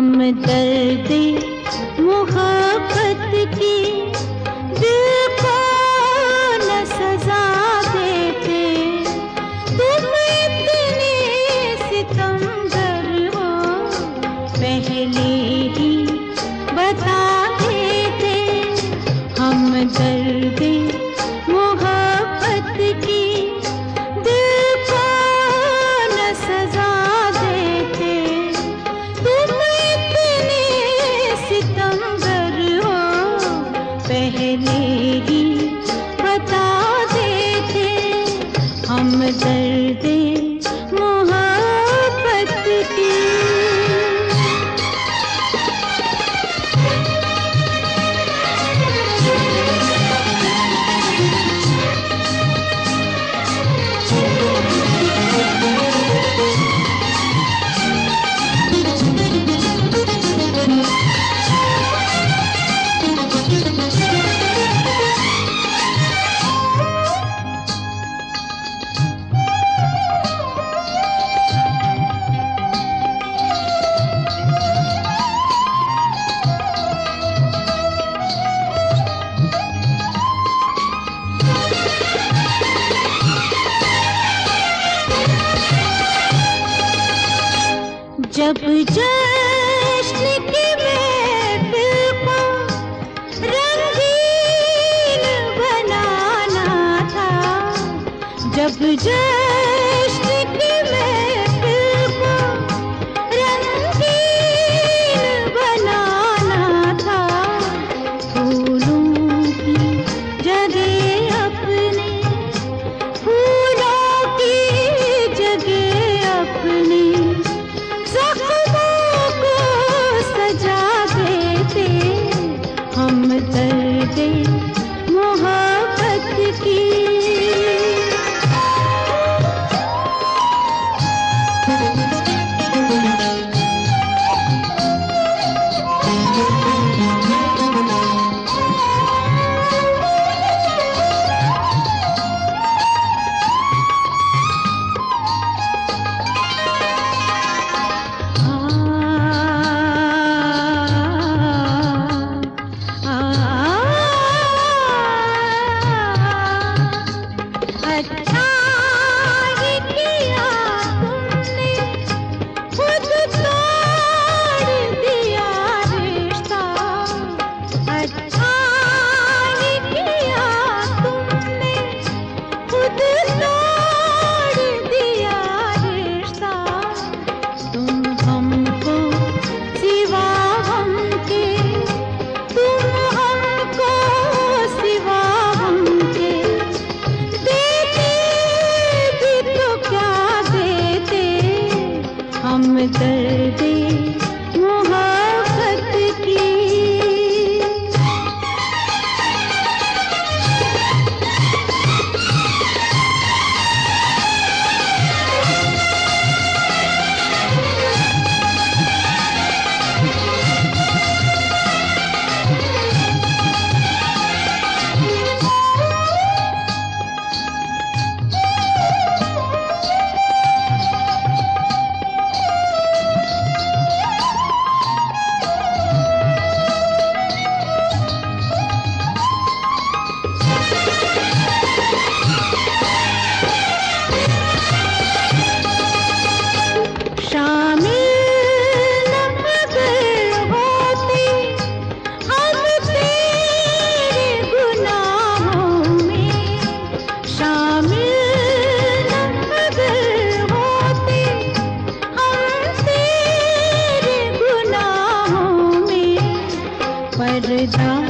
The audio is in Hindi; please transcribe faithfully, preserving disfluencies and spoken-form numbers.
हम दर्द मोहब्बत की दिल को न सजा देते। तुम इतने सितमगर हो पहले ही बता देते। हम दर्द मोहब्बत की दिल को न सजा देते। तुम इतने सितमगर हो पहले ही बता देते। हम दर्द मोहब्बत की जब जश्न की महफिल को रंगीन बनाना था। जब जश्न की महफिल को रंगीन बनाना था। फूलों की जगह अपने फूलों की जगह अपने हम दर्द मोहब्बत की अच्छा ही किया तुमने खुद तोड़ दिया रिश्ता। अच्छा ही किया तुमने खुद तोड़ दिया रिश्ता। तुम हमको सिवा हमके तुम हमको सिवा हमके हम दर्द मोहब्बत की पर जा